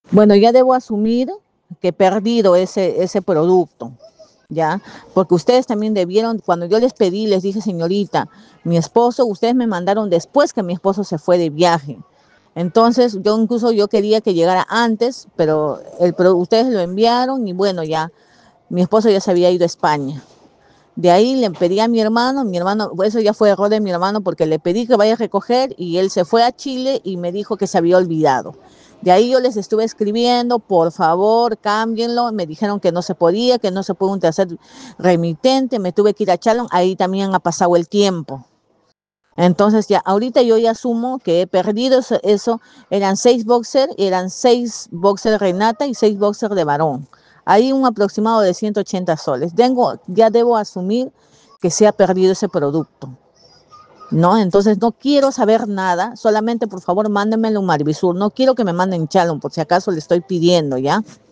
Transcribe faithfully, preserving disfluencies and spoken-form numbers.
Bueno, ya debo asumir que he perdido ese, ese producto, ¿ya? Porque ustedes también debieron, cuando yo les pedí, les dije, señorita, mi esposo, ustedes me mandaron después que mi esposo se fue de viaje. Entonces, yo incluso yo quería que llegara antes, pero el, ustedes lo enviaron y bueno, ya mi esposo ya se había ido a España. De ahí le pedí a mi hermano, mi hermano, eso ya fue error de mi hermano porque le pedí que vaya a recoger y él se fue a Chile y me dijo que se había olvidado. De ahí yo les estuve escribiendo, por favor, cámbienlo. Me dijeron que no se podía, que no se puede un tercer remitente. Me tuve que ir a Chalon, ahí también ha pasado el tiempo. Entonces ya, ahorita yo ya asumo que he perdido eso, eso eran seis boxers, eran seis boxers Renata y seis boxers de varón. Hay un aproximado de ciento ochenta soles. Tengo, ya debo asumir que se ha perdido ese producto, ¿no? Entonces no quiero saber nada, solamente por favor mándenmelo en Marvisur. No quiero que me manden Chalon, por si acaso le estoy pidiendo, ¿ya?